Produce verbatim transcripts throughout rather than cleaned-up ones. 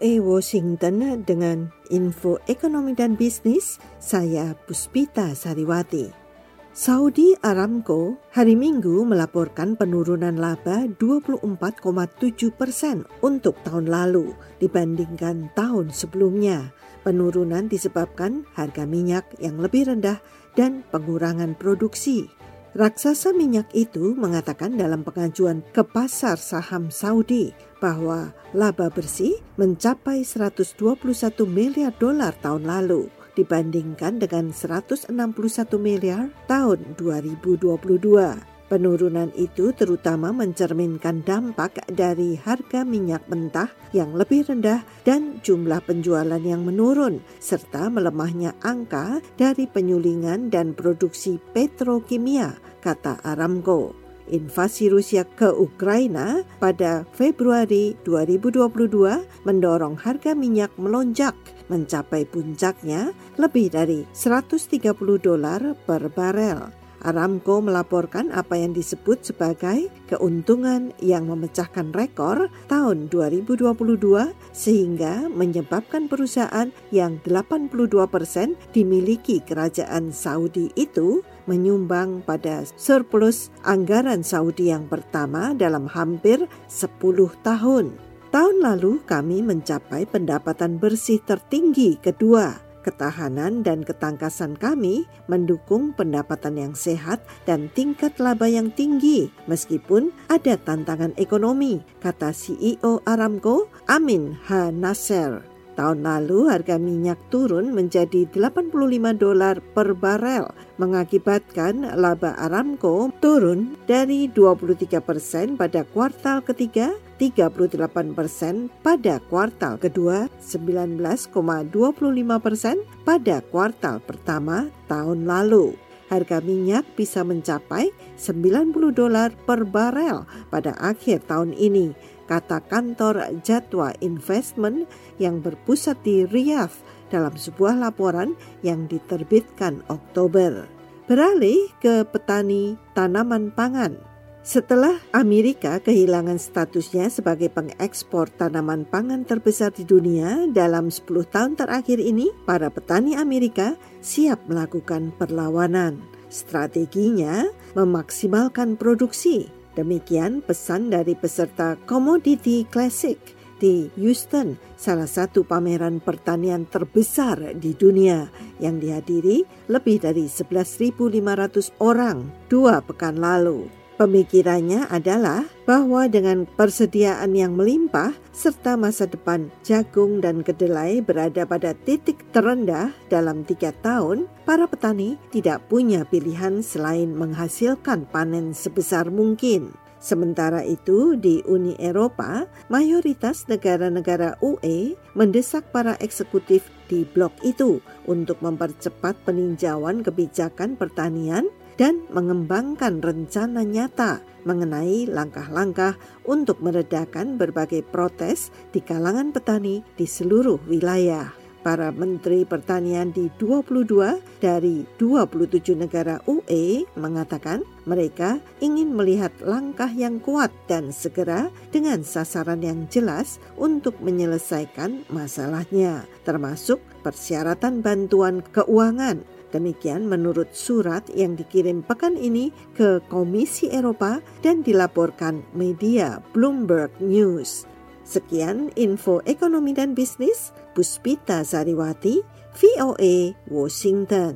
A Washington dengan info ekonomi dan bisnis, saya Puspita Sariwati. Saudi Aramco hari Minggu melaporkan penurunan laba dua puluh empat koma tujuh persen untuk tahun lalu dibandingkan tahun sebelumnya. Penurunan disebabkan harga minyak yang lebih rendah dan pengurangan produksi. Raksasa minyak itu mengatakan dalam pengajuan ke pasar saham Saudi bahwa laba bersih mencapai seratus dua puluh satu miliar dolar tahun lalu dibandingkan dengan seratus enam puluh satu miliar tahun dua ribu dua puluh dua. Penurunan itu terutama mencerminkan dampak dari harga minyak mentah yang lebih rendah dan jumlah penjualan yang menurun, serta melemahnya angka dari penyulingan dan produksi petrokimia, kata Aramco. Invasi Rusia ke Ukraina pada Februari dua ribu dua puluh dua mendorong harga minyak melonjak mencapai puncaknya lebih dari seratus tiga puluh dolar per barel. Aramco melaporkan apa yang disebut sebagai keuntungan yang memecahkan rekor tahun dua ribu dua puluh dua sehingga menyebabkan perusahaan yang delapan puluh dua persen dimiliki kerajaan Saudi itu menyumbang pada surplus anggaran Saudi yang pertama dalam hampir sepuluh tahun. Tahun lalu kami mencapai pendapatan bersih tertinggi kedua. Ketahanan dan ketangkasan kami mendukung pendapatan yang sehat dan tingkat laba yang tinggi meskipun ada tantangan ekonomi, kata C E O Aramco, Amin H. Nasser. Tahun lalu harga minyak turun menjadi delapan puluh lima dolar per barel, mengakibatkan laba Aramco turun dari dua puluh tiga persen pada kuartal ketiga, tiga puluh delapan persen pada kuartal kedua, sembilan belas koma dua puluh lima persen pada kuartal pertama tahun lalu. Harga minyak bisa mencapai sembilan puluh dolar per barel pada akhir tahun ini, kata kantor Jadwa Investment yang berpusat di Riyadh dalam sebuah laporan yang diterbitkan Oktober. Beralih ke petani tanaman pangan. Setelah Amerika kehilangan statusnya sebagai pengekspor tanaman pangan terbesar di dunia dalam sepuluh tahun terakhir ini, para petani Amerika siap melakukan perlawanan. Strateginya memaksimalkan produksi. Demikian pesan dari peserta Commodity Classic di Houston, salah satu pameran pertanian terbesar di dunia yang dihadiri lebih dari sebelas ribu lima ratus orang dua pekan lalu. Pemikirannya adalah bahwa dengan persediaan yang melimpah serta masa depan jagung dan kedelai berada pada titik terendah dalam tiga tahun, para petani tidak punya pilihan selain menghasilkan panen sebesar mungkin. Sementara itu, di Uni Eropa, mayoritas negara-negara U E mendesak para eksekutif di blok itu untuk mempercepat peninjauan kebijakan pertanian dan mengembangkan rencana nyata mengenai langkah-langkah untuk meredakan berbagai protes di kalangan petani di seluruh wilayah. Para menteri pertanian di dua puluh dua dari dua puluh tujuh negara U E mengatakan mereka ingin melihat langkah yang kuat dan segera dengan sasaran yang jelas untuk menyelesaikan masalahnya, termasuk persyaratan bantuan keuangan. Demikian menurut surat yang dikirim pekan ini ke Komisi Eropa dan dilaporkan media Bloomberg News. Sekian info ekonomi dan bisnis, Puspita Sariwati, V O A, Washington.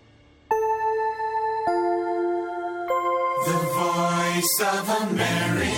The Voice of America.